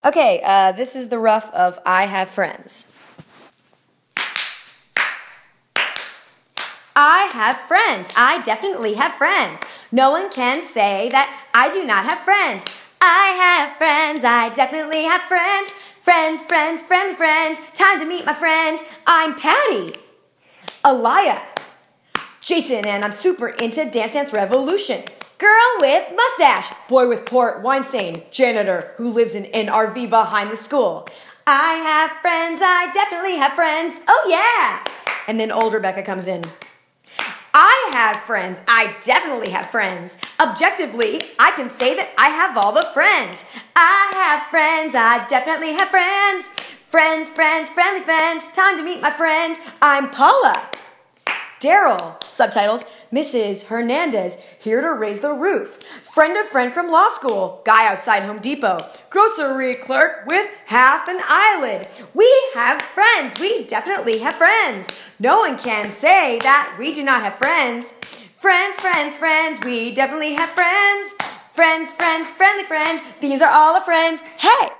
Okay, this is the rough of I have friends. I have friends. I definitely have friends. No one can say that I do not have friends. I have friends. I definitely have friends. Friends, friends, friends, friends. Time to meet my friends. I'm Patty. Aliyah. Jason, and I'm super into Dance Dance Revolution. Girl with mustache. Boy with port wine stain. Janitor who lives in an RV behind the school. I have friends. I definitely have friends. Oh yeah. And then old Rebecca comes in. I have friends. I definitely have friends. Objectively, I can say that I have all the friends. I have friends. I definitely have friends. Friends, friends, friendly friends. Time to meet my friends. I'm Paula. Daryl. Subtitles, Mrs. Hernandez, here to raise the roof. Friend of friend from law school. Guy outside Home Depot. Grocery clerk with half an eyelid. We have friends. We definitely have friends. No one can say that we do not have friends. Friends, friends, friends. We definitely have friends. Friends, friends, friendly friends. These are all the friends. Hey!